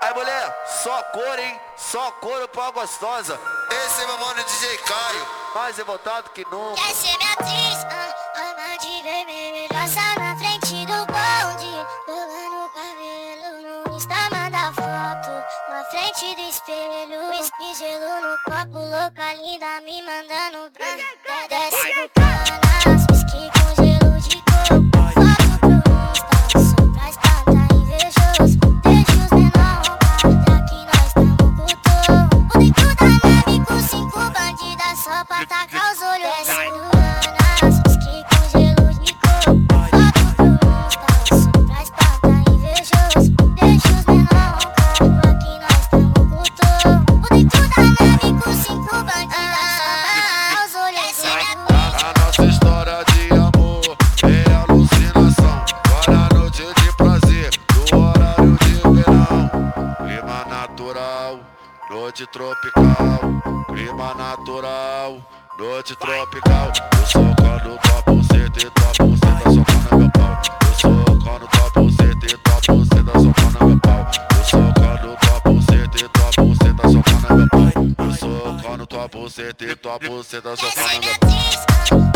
Aí mulher, só couro, hein? Só couro pra gostosa. Esse é meu mano DJ Caio. Mais revoltado que nunca. Quer ser minha atriz? Ama de vermelho. Passa na frente do bonde, rolando o cabelo. No Insta manda foto, na frente do espelho. Whisky, gelo no copo, louca linda me mandando branca. Desce no canas, whisky com gelo de coco. Foto pro Insta, só pra espantar invejoso. Deixa os menor roubar, que nós tamo puto. O dentro da nave com 5 bandidas só pra tacar os olhos. Desce no canas, whisky com gelo de coco. Foto pro Insta, só pra espantar invejoso. Deixa os menor roubar, que nós tamo puto. O dentro da nave com 5 bandidas só pra tacar os olhos. A nossa história de amor é alucinação. Para a noite de prazer, do horário de verão. Clima natural, noite tropical. Clima natural, noite tropical. Eu socando tua buceta e tua buceta socando meu pau. Eu socando tua buceta e tua buceta socando meu pau. Eu socando tua buceta e tua buceta socando meu pau. Eu socando tua buceta e tua buceta socando meu pau.